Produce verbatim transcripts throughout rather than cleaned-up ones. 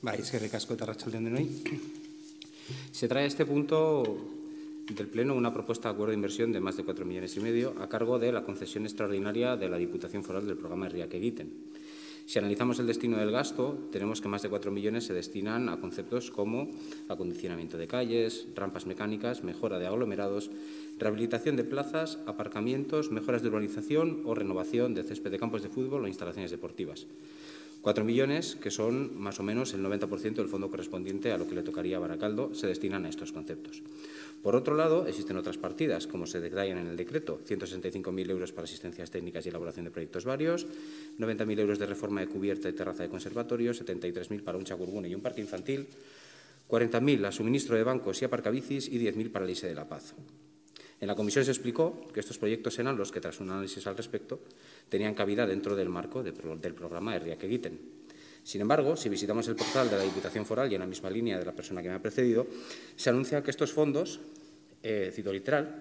Bai, eskerrik asko eta arratsalde on denoi. Se trae a este punto del Pleno una propuesta de acuerdo de inversión de más de cuatro millones y medio a cargo de la concesión extraordinaria de la Diputación Foral del programa Herriak Egiten. Si analizamos el destino del gasto, tenemos que más de cuatro millones se destinan a conceptos como acondicionamiento de calles, rampas mecánicas, mejora de aglomerados, rehabilitación de plazas, aparcamientos, mejoras de urbanización o renovación de césped de campos de fútbol o instalaciones deportivas. Cuatro millones, que son más o menos el noventa por ciento del fondo correspondiente a lo que le tocaría a Baracaldo, se destinan a estos conceptos. Por otro lado, existen otras partidas, como se detallan en el decreto, ciento sesenta y cinco mil euros para asistencias técnicas y elaboración de proyectos varios, noventa mil euros de reforma de cubierta y terraza de conservatorio, setenta y tres mil para un chagurbune y un parque infantil, cuarenta mil a suministro de bancos y aparcabicis y diez mil para el I S E de la Paz. En la comisión se explicó que estos proyectos eran los que, tras un análisis al respecto, tenían cabida dentro del marco de, del programa Herriak Egiten. Sin embargo, si visitamos el portal de la Diputación Foral y en la misma línea de la persona que me ha precedido, se anuncia que estos fondos, eh, cito literal,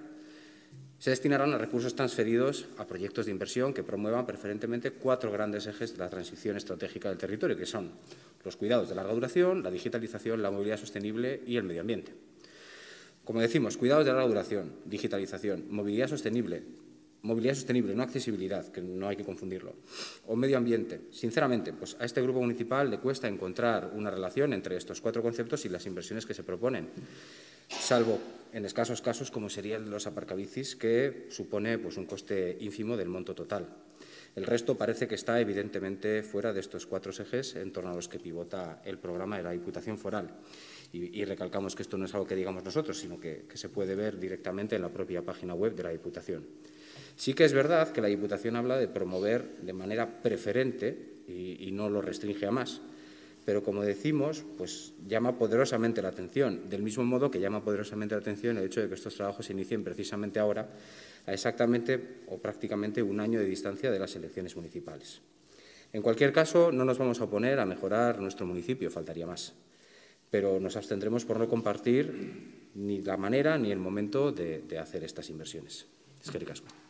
se destinarán a recursos transferidos a proyectos de inversión que promuevan preferentemente cuatro grandes ejes de la transición estratégica del territorio, que son los cuidados de larga duración, la digitalización, la movilidad sostenible y el medio ambiente. Como decimos, cuidados de larga duración, digitalización, movilidad sostenible, movilidad sostenible, no accesibilidad, que no hay que confundirlo, o medio ambiente. Sinceramente, pues a este grupo municipal le cuesta encontrar una relación entre estos cuatro conceptos y las inversiones que se proponen, salvo en escasos casos como sería el de los aparcabicis, que supone pues, un coste ínfimo del monto total. El resto parece que está evidentemente fuera de estos cuatro ejes en torno a los que pivota el programa de la Diputación Foral. Y, y recalcamos que esto no es algo que digamos nosotros, sino que, que se puede ver directamente en la propia página web de la Diputación. Sí que es verdad que la Diputación habla de promover de manera preferente y, y no lo restringe a más, pero como decimos, pues llama poderosamente la atención, del mismo modo que llama poderosamente la atención el hecho de que estos trabajos se inicien precisamente ahora, a exactamente o prácticamente un año de distancia de las elecciones municipales. En cualquier caso, no nos vamos a oponer a mejorar nuestro municipio, faltaría más, pero nos abstendremos por no compartir ni la manera ni el momento de, de hacer estas inversiones. Eskerrik asko.